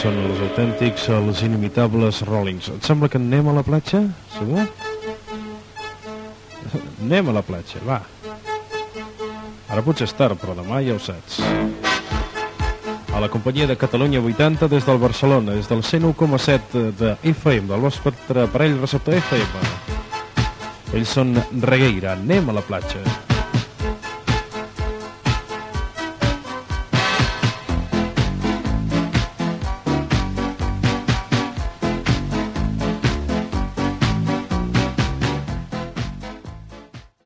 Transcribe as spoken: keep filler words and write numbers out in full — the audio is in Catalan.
són els autèntics, els inimitables Rollings. Et sembla que anem a la platja? Segur? Anem a la platja, va. Ara potser és tard, però demà ja ho saps. A la companyia de Catalunya vuitanta des del Barcelona, des del cent u coma set de F M, del vostre aparell receptor F M. Ells són Regueira, anem a la platja.